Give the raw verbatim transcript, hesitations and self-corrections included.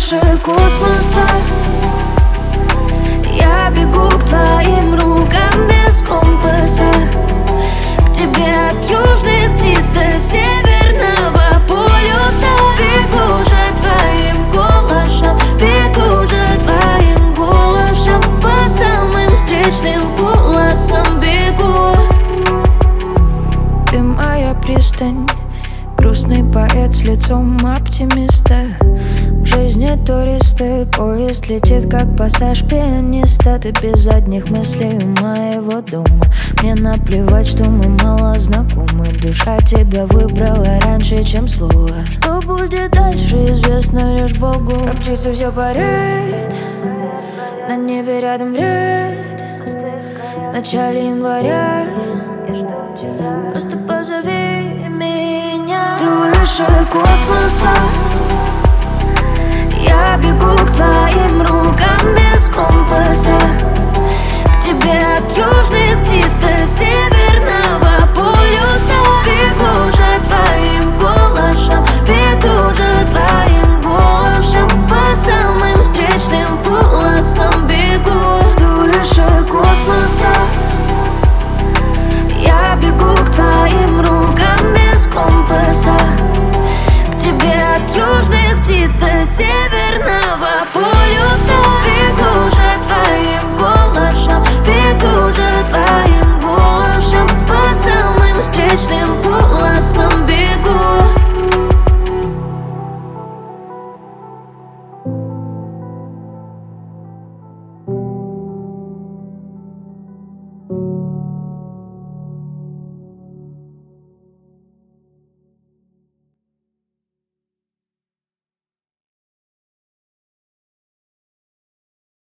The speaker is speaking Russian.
выше космоса. Я бегу к твоим рукам без компаса, к тебе от южных птиц до северного полюса. Бегу за твоим голосом, бегу за твоим голосом, по самым встречным полосам бегу. Ты моя пристань, грустный поэт с лицом оптимиста. В жизни туристы, поезд летит как пассаж пианиста. Ты без задних мыслей у моего дома. Мне наплевать, что мы мало знакомы. Душа тебя выбрала раньше, чем слово. Что будет дальше, известно лишь Богу. Как птица все парит, на небе рядом вряд. В начале января просто позови меня. Ты выше космоса. Я бегу к твоим рукам без компаса, к тебе от южных птиц до северного полюса. Бегу за твоим голосом, бегу за твоим голосом, по самым встречным полосам бегу. Ты выше космоса. Я бегу к твоим рукам без компаса, к тебе от южных птиц до северного.